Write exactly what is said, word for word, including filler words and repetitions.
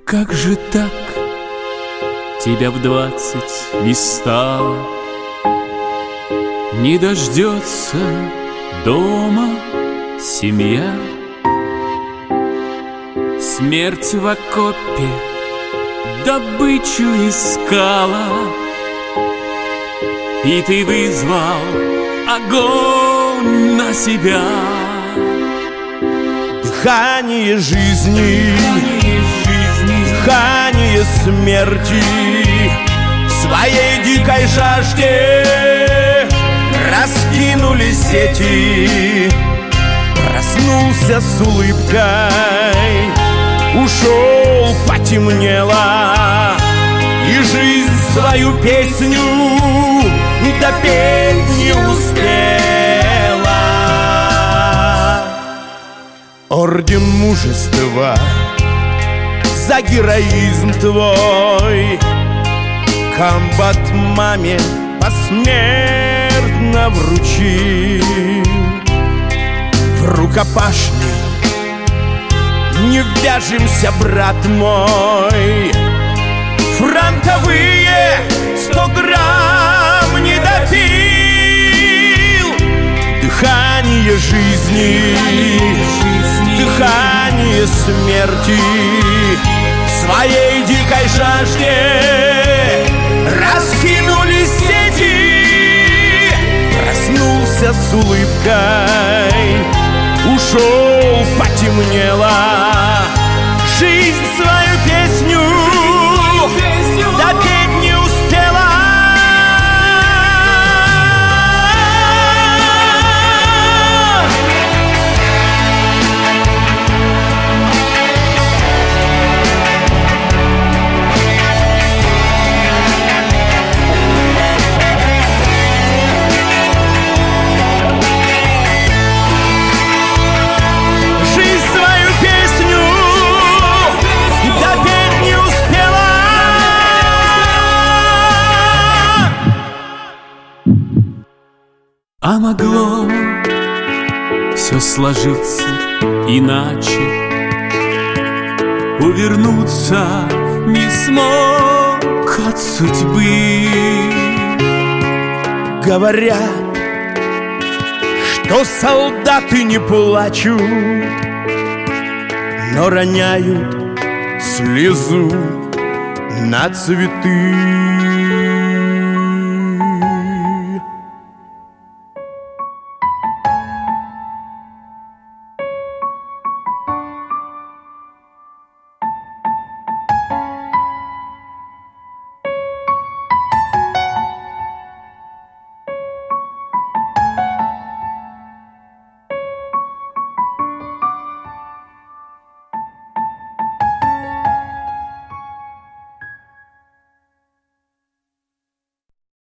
Как же так? Тебя в двадцать не стало, не дождется дома семья. Смерть в окопе добычу искала, и ты вызвал огонь на себя. Дыхание жизни, дыхание смерти, в своей дикой жажде раскинули сети. Проснулся с улыбкой, ушел, потемнело, и жизнь свою песню допеть не успела. Орден мужества за героизм твой комбат маме посмертно вручил. В рукопашный не вяжемся, брат мой, фронтовые сто грамм не допил. Дыхание жизни, дыхание смерти, в своей дикой жажде раскинули сети. Проснулся с улыбкой, ушел, потемнело, жизнь свою песню допеть не успела. А могло все сложиться иначе, увернуться не смог от судьбы. Говорят, что солдаты не плачут, но роняют слезу на цветы.